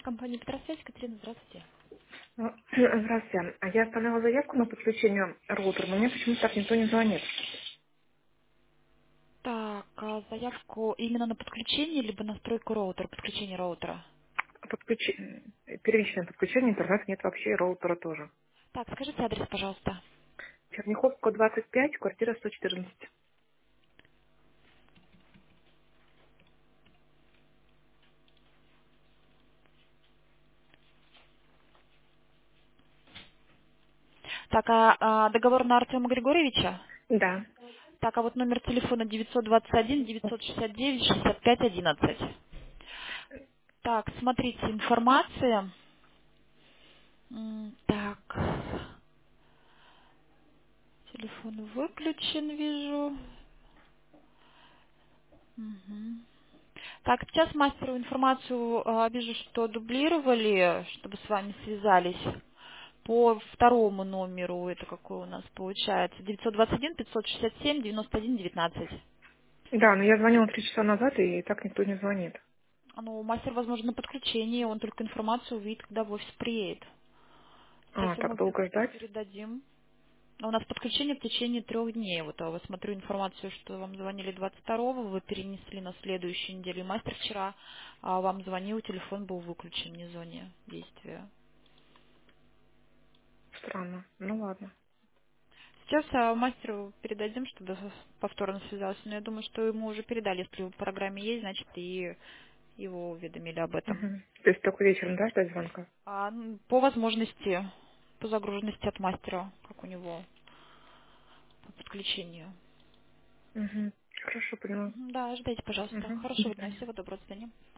Компания Петросвязь, Катерина, здравствуйте. Здравствуйте. Я оставляла заявку на подключение роутера, но мне почему-то так никто не звонит. Так, заявку именно на подключение, либо настройку роутера, подключение роутера. Первичное подключение, интернет нет вообще, и роутера тоже. Так, скажите адрес, пожалуйста. Черняховского, 25, квартира 114. Так, договор на Артема Григорьевича? Да, Так, а вот номер телефона 921 969 65 11. Так, смотрите, информация. Так, телефон выключен, вижу. Мгм. Так, сейчас мастеру информацию вижу, что дублировали, чтобы с вами связались. По второму номеру, это какой у нас получается, 921 567 91 19. да, но я звонила 3 часа назад, и так никто не звонит. Ну, мастер, возможно, на подключении, он только информацию увидит, когда в офис приедет. Сейчас А, так ему долго ждать? передадим. А у нас подключение в течение 3 дней. Вот я смотрю информацию, что вам звонили 22-го, вы перенесли на следующую неделю. Мастер вчера вам звонил, телефон был выключен, не в зоне действия. Странно. Ну ладно. Сейчас мастеру передадим, чтобы повторно связался. Но я думаю, что ему уже передали, если в программе есть, значит и его уведомили об этом. Мгм. То есть только вечером, да, ждать звонка? По возможности, по загруженности от мастера, как у него по подключению. Угу. Хорошо, поняла. Да, ждите, пожалуйста. Угу. До Хорошего дня, свидания. всего доброго, до свидания.